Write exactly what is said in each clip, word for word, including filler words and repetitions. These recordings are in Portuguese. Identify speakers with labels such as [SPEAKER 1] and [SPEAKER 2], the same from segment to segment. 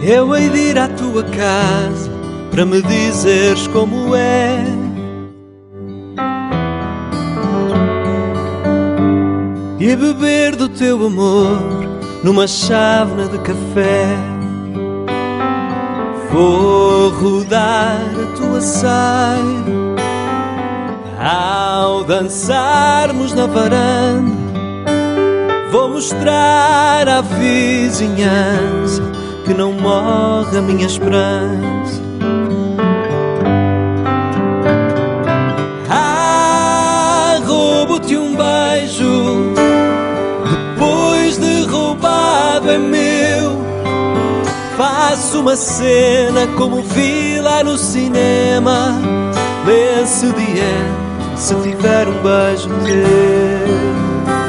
[SPEAKER 1] Eu hei de ir à tua casa para me dizeres como é. E beber do teu amor numa chávena de café. Vou rodar a tua saia ao dançarmos na varanda. Vou mostrar à vizinhança que não morre a minha esperança. Ah, roubo-te um beijo depois de roubado é meu. Faço uma cena como vi lá no cinema. Lê-se diante se tiver um beijo teu.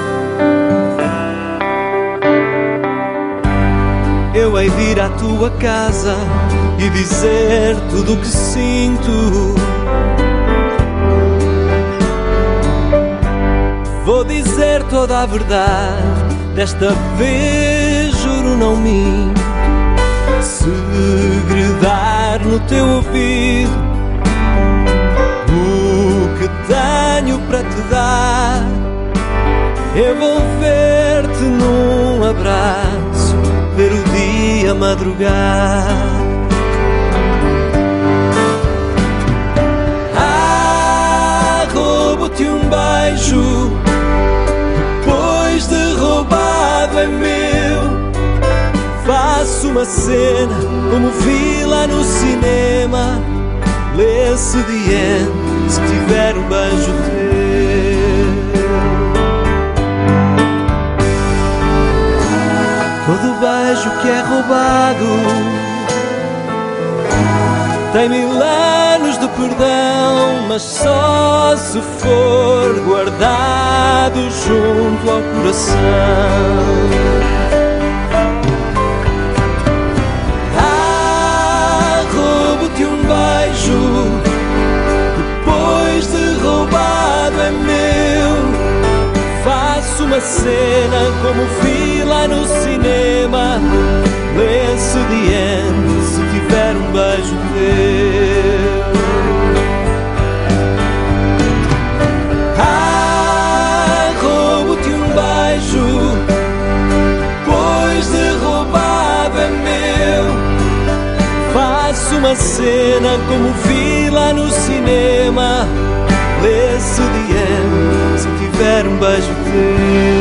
[SPEAKER 1] Eu hei de ir à tua casa e dizer tudo o que sinto. Vou dizer toda a verdade, desta vez juro não minto. Segredar no teu ouvido o que tenho para te dar. Envolver-te num abraço, ver o dia madrugar. Ah, roubo-te um beijo depois de roubado é meu. Faço uma cena como vi lá no cinema. Lê-se diante se tiver um beijo teu. Todo beijo que é roubado tem mil anos de perdão, mas só se for guardado junto ao coração. Ah, roubo-te um beijo depois de roubado é meu. Faço uma cena como vi lá no cinema. Lê-se diante se tiver um beijo teu. Ah, roubo-te um beijo depois de roubado é meu. Faço uma cena como vi lá no cinema. Lê-se diante se tiver um beijo teu.